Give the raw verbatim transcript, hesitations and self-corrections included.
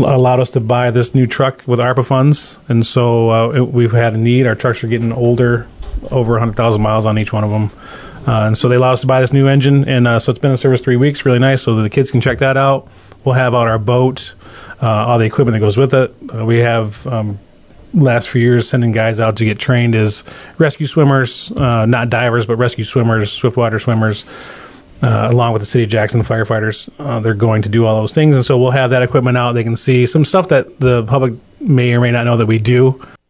allowed us to buy this new truck with ARPA funds, and so uh, it, we've had a need. Our trucks are getting older, over one hundred thousand miles on each one of them. Uh, and so they allowed us to buy this new engine, and uh, so it's been in service three weeks, really nice, so that the kids can check that out. We'll have out our boat, uh, all the equipment that goes with it. Uh, we have, um, last few years, sending guys out to get trained as rescue swimmers, uh, not divers, but rescue swimmers, swiftwater swimmers, uh, along with the City of Jackson firefighters. Uh, they're going to do all those things, and so we'll have that equipment out. They can see some stuff that the public may or may not know that we do.